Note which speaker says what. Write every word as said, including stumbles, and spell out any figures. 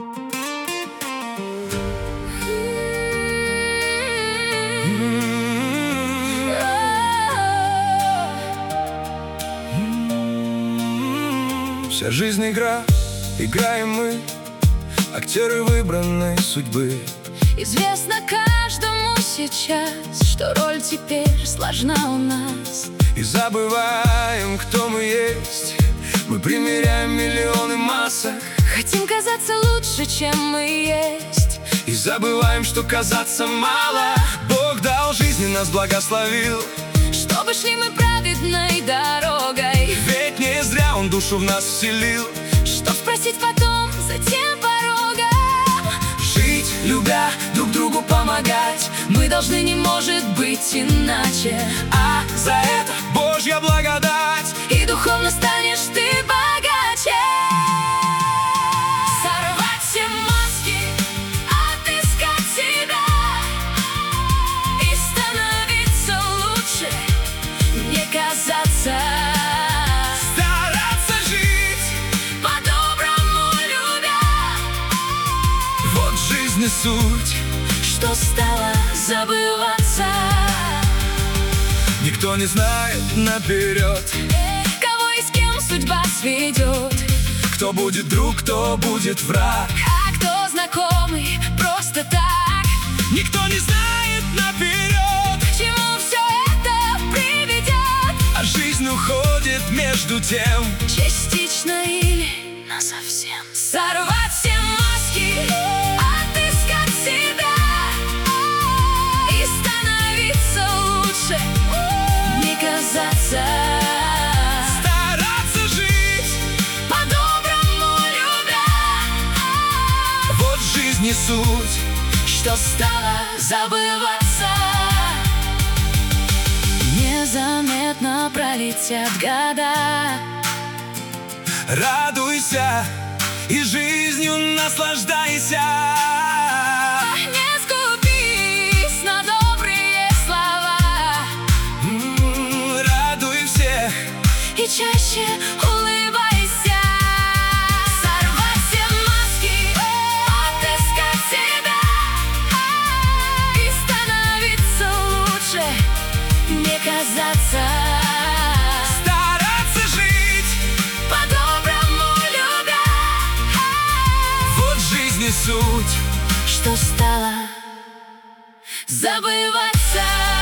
Speaker 1: Вся жизнь игра, играем мы, актеры выбранной судьбы.
Speaker 2: Известно каждому сейчас, что роль теперь сложна у нас.
Speaker 1: И забываем, кто мы есть. Мы примеряем миллионы масок.
Speaker 2: Хотим казаться лучше, чем мы есть.
Speaker 1: И забываем, что казаться мало. Бог дал жизнь и нас благословил,
Speaker 2: чтобы шли мы праведной дорогой.
Speaker 1: Ведь не зря Он душу в нас вселил,
Speaker 2: чтоб спросить потом за тем порогом.
Speaker 1: Жить, любя, друг другу помогать,
Speaker 2: мы должны, не может быть иначе.
Speaker 1: А за это Божья благодать,
Speaker 2: и духовно станешь ты богаче. Сорвать все маски, отыскать себя и становиться лучше, не казаться.
Speaker 1: Стараться жить,
Speaker 2: по-доброму любя.
Speaker 1: Вот жизнь и суть,
Speaker 2: что стало забываться.
Speaker 1: Никто не знает наперед,
Speaker 2: кого и с кем судьба сведет.
Speaker 1: кто будет друг, кто будет враг,
Speaker 2: а кто знакомый просто так.
Speaker 1: Никто не знает наперед,
Speaker 2: к чему все это приведет.
Speaker 1: А жизнь уходит между тем,
Speaker 2: частично или насовсем. Сорвать все маски, отыскать себя и становиться лучше, не казаться.
Speaker 1: Стараться жить,
Speaker 2: по-доброму любя.
Speaker 1: Вот жизнь и суть,
Speaker 2: что стало забываться. Незаметно пролетят года.
Speaker 1: Радуйся и жизнью наслаждайся.
Speaker 2: Не скупись на добрые слова.
Speaker 1: М-м, радуй всех
Speaker 2: и чаще улыбайся. Сорвать все маски, отыскать себя и становиться лучше, не казаться.
Speaker 1: Стараться жить,
Speaker 2: по-доброму любя.
Speaker 1: вот жизнь и суть,
Speaker 2: что стало забываться.